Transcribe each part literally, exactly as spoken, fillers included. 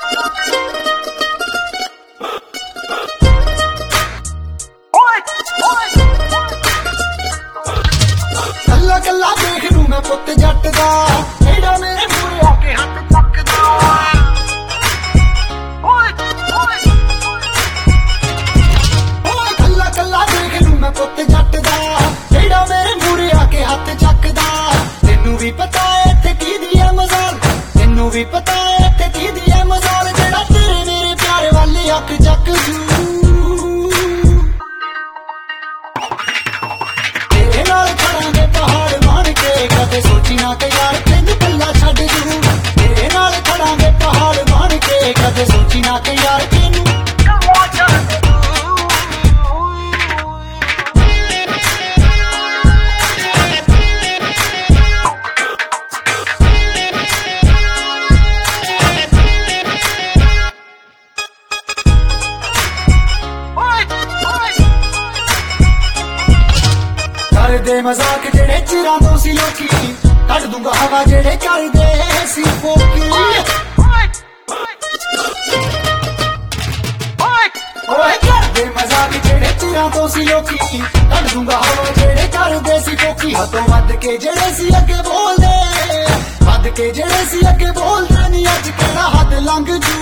कल्ला कल्ला देख लू मैं पुत जट दा एड़ा मेरे मूरे आके हाथ चकदा कल्ला कल्ला देख लू मैं पुत जट दा एड़ा मेरे मूरे आके हाथ चकदा तेनू भी पता है इत्थे की दी है मजाल तेनू भी पता है इत्थे की दी है मजाल जेड़ा तेरे मेरे प्यारे वाली अख चक जू सोची ना कि यार तेनू कल्ला छड्ड जू तेरे नाल खड़ांगे पहाड़ बन के कदे सोची ना कि यार तेनू कल्ला छड्ड कर दे मजाक जेड़े चिरां तो सी लोकी कट दूंगा हवा जेड़े कर दे सी फोकी ओए कर दे मजाक जेड़े चिरां तो सी लोकी कट दूंगा हवा जेड़े कर दे सी फोकी हदों वध के जेड़े सी अगे बोल दे वध के जेड़े सी अगे बोल दे नी अज केड़ा हद लंघ जू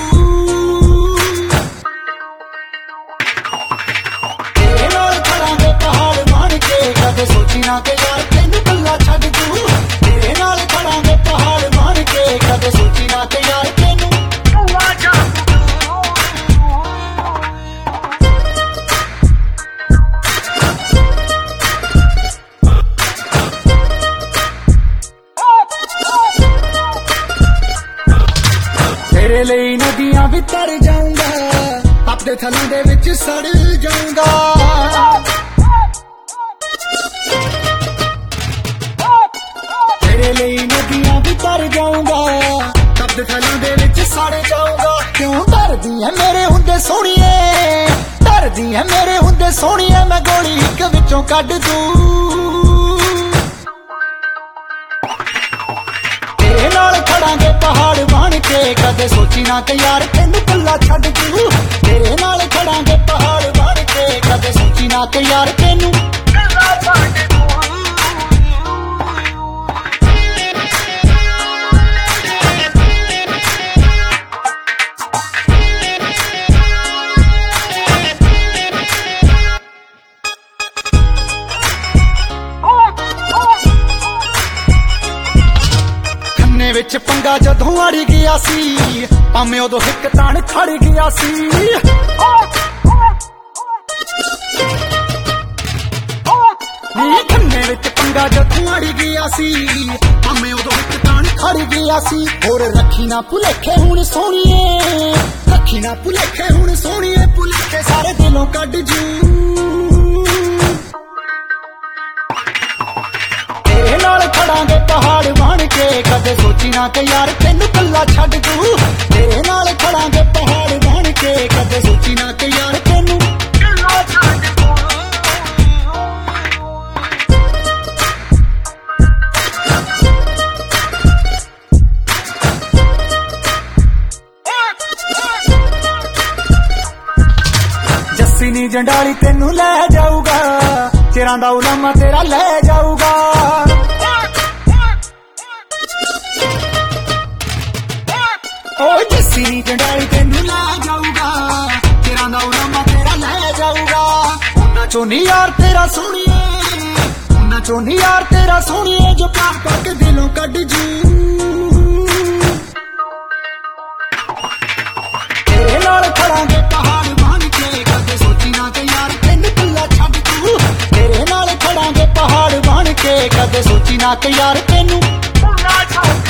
तेरे नाल खड़ांगे पहाड़ बन के कदे सोची ना कि यार तेनू कल्ला छड्ड जू तेरे नाल खड़ांगे पहाड़ बन के कदे सोची ना कि यार तेनू कल्ला छड्ड तेरे लिए नदियां भी तर जाऊंगा अपने थलों दे विच सड़ जाऊंगा तेरे लिए नदियां भी तर जाऊंगा अपने थलों दे विच सड़ जाऊंगा क्यों डरदी है मेरे हुंदे सोहणीए डरदी है मेरे हुंदे सोहणीए मैं गोली इक विचों कढ दूं तेरे नाल खड़ांगे पहाड़ बन के कदे सोची ना कि यार तेनू कल्ला छड्ड जू तेरे नाल खड़ांगे पहाड़ बन के कदे सोची ना कि यार तेनू कल्ला छड्ड विच पंगा जदों अड़ गया सी भावें उदों हिक ताण खड़ गया सी खन्ने विच पंगा जदों अड़ गया सी भावें उदों हिक ताण खड़ गया सी होर रखी ना भुलेखे हुण सोहणीए रखी ना भुलेखे हुण सोहणीए भुलेखे सारे दिलों कढ जू तेरे नाल खड़ांगे पहाड़ बन के कदे सोची ना कि यार तेनू कल्ला छड्ड जू तेरे नाल खड़ांगे पहाड़ बन के कदे सोची ना कि यार तेनू कल्ला छड्ड जस्सी नी जंडाली तेनू लै जाऊगा चिरां दा उलामा तेरा लै जाऊगा ओ जस्सी नी जंडाली तेनू लै जाऊगा चिरां दा उलामा तेरा लै जाऊगा उन्हां चों नी यार तेरा सोहणीए उन्हां चों नी यार तेरा सोहणीए जो प्यार पाके दिलों कढ जू तेरे नाल खड़ांगे पहाड़ बन के कदे सोची ना कि यार तेनू कल्ला छड्ड जू तेरे नाल खड़ांगे पहाड़ बन के कदे सोची ना कि यार तेनू कल्ला छड्ड